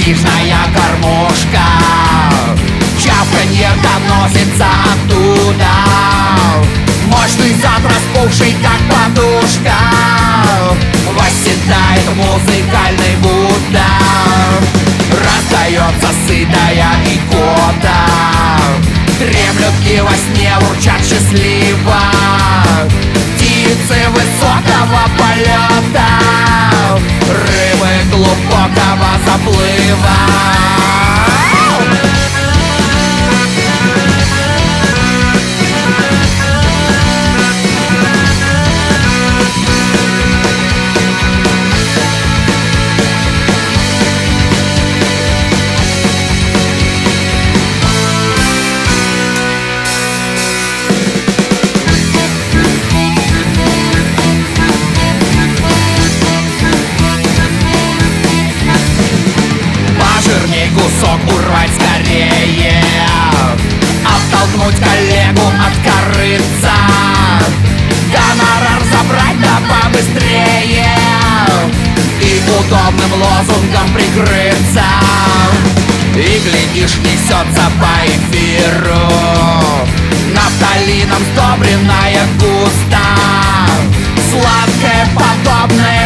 престижная кормушка, чавканье доносится оттуда. Мощный зад, распухший как подушка, восседает музыкальный Будда. Раздается сытая икота, дремлют и во сне урчат счастливо птицы высокого полета, рыбы глубокого заплыва. Кусок урвать скорее, оттолкнуть коллегу от корыца, гонорар забрать да побыстрее и удобным лозунгом прикрыться. И глядишь, несется по эфиру нафталином сдобренная густо, сладкое подобное